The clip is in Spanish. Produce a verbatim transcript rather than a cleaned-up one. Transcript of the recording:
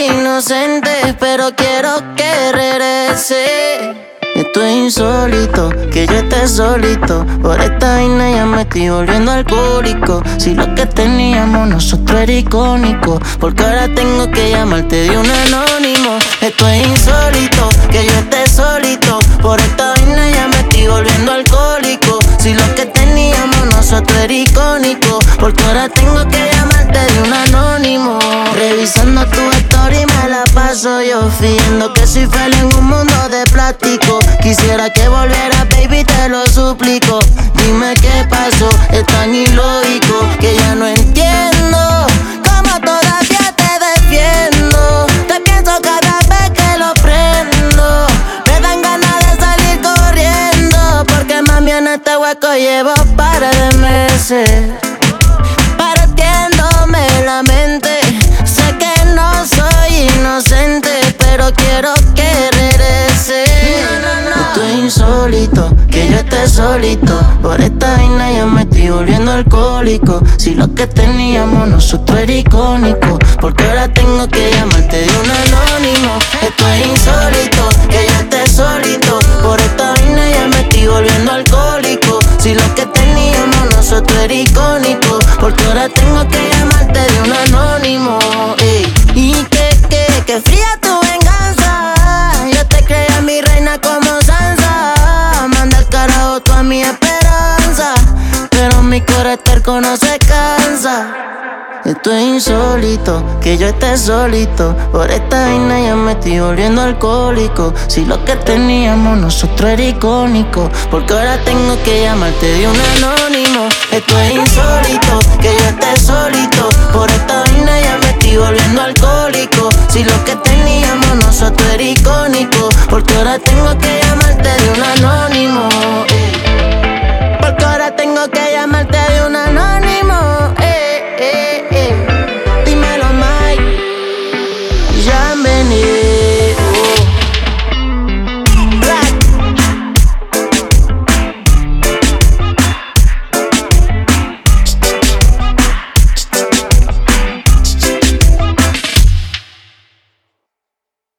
soy inocente, pero quiero que regrese. Estoy insólito, que yo esté solito. Por esta vaina ya me estoy volviendo alcohólico. Si lo que teníamos nosotros era icónico, porque ahora tengo que llamarte de un anónimo. Estoy insólito, que yo esté solito. Por esta vaina ya me estoy volviendo alcohólico. Si lo que teníamos nosotros era icónico, porque ahora tengo que llamarte de un anónimo. Revisando tu story me la paso yo, fingiendo que soy feliz en un mundo de plástico. Quisiera que volviera, baby, te lo suplico. Dime qué pasó, es tan ilógico que ya no entiendo cómo todavía te defiendo. Te pienso cada vez que lo prendo. Me dan ganas de salir corriendo, porque mami en este hueco llevo par de meses partiéndome la mente. Sé que no soy inocente, pero quiero que regrese. Estoy insólito, que yo esté solito. Por esta vaina ya me estoy volviendo alcohólico. Si lo que teníamos nosotros era icónico, porque ahora tengo que llamarte de un anónimo. Estoy insólito, que yo esté solito. Por esta vaina ya me estoy volviendo alcohólico. Si lo que teníamos nosotros era icónico, porque ahora tengo que llamarte de un anónimo. Ey. Y que, que, que fría tu venganza. Yo te creía mi reina como Sansa. Manda al carajo toda mi esperanza, pero mi corazón no se cansa. Estoy insólito, que yo esté solito. Por esta vaina ya me estoy volviendo alcohólico. Si lo que teníamos nosotros era icónico, porque ahora tengo que llamarte de un anónimo. Estoy insólito, que yo esté solito. Por esta vaina ya me estoy volviendo alcohólico. Si lo que teníamos nosotros era icónico, porque ahora tengo que llamarte de un anónimo.